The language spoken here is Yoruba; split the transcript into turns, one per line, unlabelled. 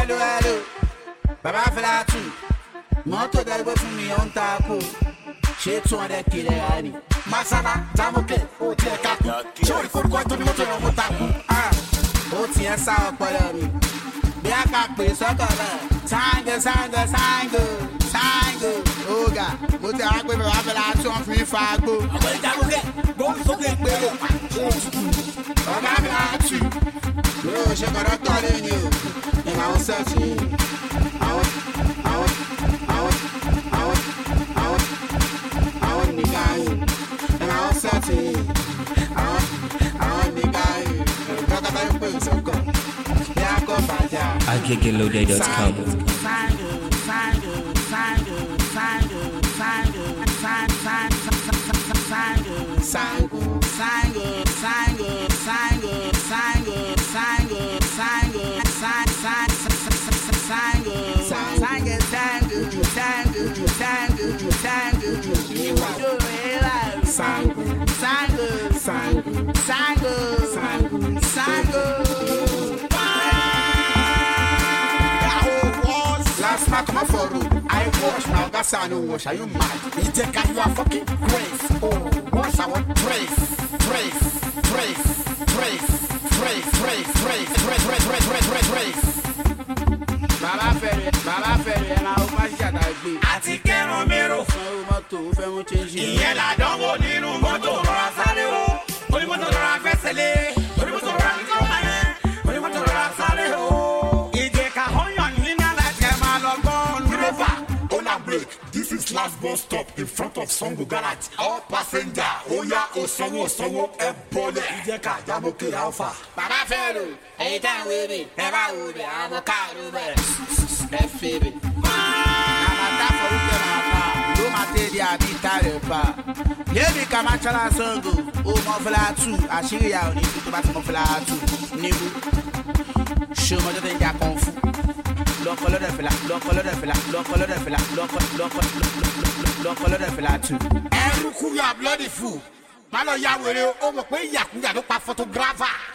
hello. Baba fela tu. Moto d'albo fún mi on taco. Ṣé 200 kilo ani. Masana, Tamoke, o ti e kaku. Ṣé o rí kó tó ní moto yẹn mo taku. Ó ti ẹ sá ọpọlọ mi. Bí a kà pé sọ́kọ̀ náà. Sango. Oga, mo ti àwọn pé bàbá fẹ́lá tí wọ́n fi ń fa agbó. Àwọn ìjàgbọ́kẹ́, gbóhùn sókè péré. Bàbá fẹ́lá tù. Yóò ṣe kọ̀dọ̀ tọ́ lẹ́yìn o. Ìmọ̀ àwọn sẹ́ẹ̀tì. Àwọn nìga yìí. Ìmọ̀ àwọn sẹ́ẹ̀tì. Àwọn nìga yìí. Kọ́kọ́tà ń pè sọ́kọ̀. Bí a kọ́ fàjà.
AKKLoaded.com.
Last night come for road. I wash now, that's how I know wash. Are you mad? You take you are fucking grace. Oh, once I want praise. Baba Ferry, and I'll match that I be.
Àti kẹ́rùn mérò.
Sanwó mọ́tò fẹ́ mú change.
Ìyẹn làdánwò nínú mọ́tò rọra sáré o. Onímọ́tò rọra fẹsẹ̀ lé. Onímọ́tò rọra ní kọ́mọ yẹn. Onímọ́tò rọra sáré o. Ìjẹ̀ka ọ̀yàn nínú àlàjẹ́ máa lọ gbọ́n dírẹ́fà. Ona break, this is last bus stop in front of Sango Garage. All passenger, oya Osanwo ẹ bọ́lẹ̀. Ìjẹ̀ka Tamoke Alpha.
Baba Ferry, èyí tẹ́ ń wé mi, ẹ bá wò bẹ̀, àwọn káàdù bẹ̀, ẹ fẹ́ bẹ̀. Àmàtà forúkẹ́ máa fa, ló máa tẹ́ di àbí tààrẹ̀ pa. Yéèmí ká máa ṣọlá Sango, ó mọ fúlá tù, àṣírí ìyá òní tó bá ti mọ fúlá tù. Níbu, ṣé o mọ tó tẹ́ ń jà kan fún? Lọ́kọ̀lọ́dẹ̀ fìlà tù.
Ẹrú kú yà bloody fool. Má lọ ya wèrè o, ó mọ̀ pé ìyàkúyà ló pa photographer.